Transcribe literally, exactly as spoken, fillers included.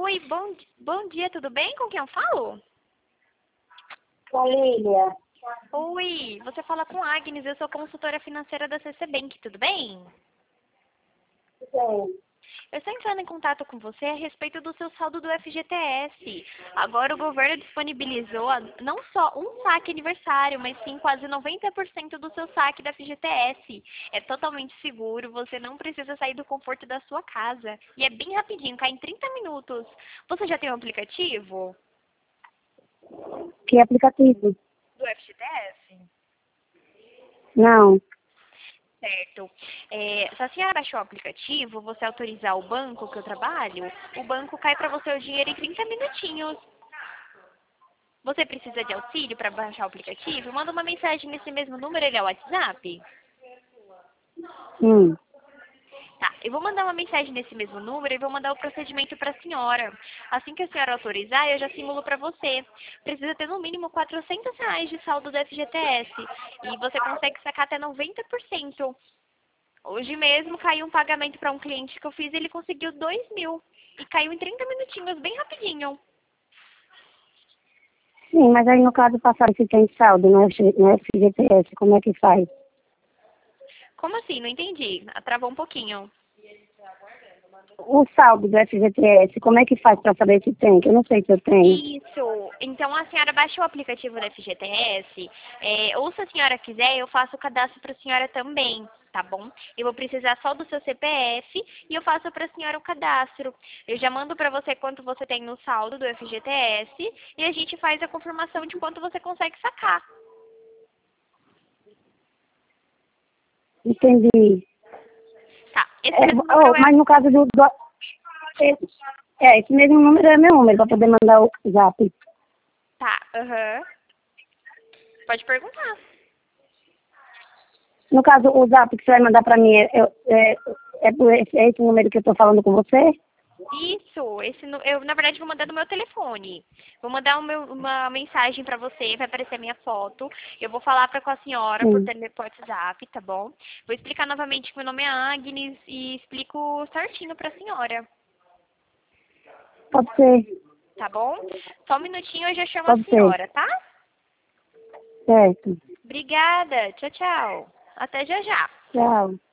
Oi, bom, bom dia, tudo bem? Com quem eu falo? Olívia. Oi, você fala com a Agnes, eu sou consultora financeira da C C Bank, tudo bem? Sim. Eu estou entrando em contato com você a respeito do seu saldo do F G T S. Agora o governo disponibilizou não só um saque aniversário, mas sim quase noventa por cento do seu saque da F G T S. É totalmente seguro, você não precisa sair do conforto da sua casa. E é bem rapidinho, cai em trinta minutos. Você já tem um aplicativo Que aplicativo? do F G T S? Não. Certo. É, se a senhora baixou o aplicativo, você autorizar o banco que eu trabalho, o banco cai para você o dinheiro em trinta minutinhos. Você precisa de auxílio para baixar o aplicativo? Manda uma mensagem nesse mesmo número, ele é o WhatsApp? Hum. Tá, eu vou mandar uma mensagem nesse mesmo número e vou mandar o procedimento para a senhora. Assim que a senhora autorizar, eu já simulo para você. Precisa ter no mínimo quatrocentos reais de saldo do F G T S. E você consegue sacar até noventa por cento. Hoje mesmo caiu um pagamento para um cliente que eu fiz e ele conseguiu dois mil. E caiu em trinta minutinhos, bem rapidinho. Sim, mas aí no caso passar se tem saldo no F- no F G T S, como é que faz? Como assim? Não entendi. Travou um pouquinho. O saldo do F G T S, como é que faz para saber se tem? Que eu não sei se eu tenho. Isso. Então a senhora baixa o aplicativo da F G T S, é, ou se a senhora quiser, eu faço o cadastro para a senhora também, tá bom? Eu vou precisar só do seu C P F e eu faço para a senhora o cadastro. Eu já mando para você quanto você tem no saldo do F G T S e a gente faz a confirmação de quanto você consegue sacar. Entendi. Tá, esse É, mesmo oh, número é... mas no caso do... do esse, é, esse mesmo número é meu número para poder mandar o zap. Tá, aham. Pode perguntar. No caso, o zap que você vai mandar para mim é, é, é, é por esse, é esse número que eu estou falando com você? Isso, esse, nu- eu na verdade vou mandar do meu telefone. Vou mandar um meu- uma mensagem pra você, vai aparecer a minha foto. Eu vou falar pra com a senhora por, Sim. tele, por WhatsApp, tá bom? Vou explicar novamente que meu nome é Agnes e explico certinho pra senhora, Pode ser. tá bom? Só um minutinho eu já chamo a Pode ser. senhora, tá? Certo. Obrigada, tchau, tchau. Até já já. Tchau.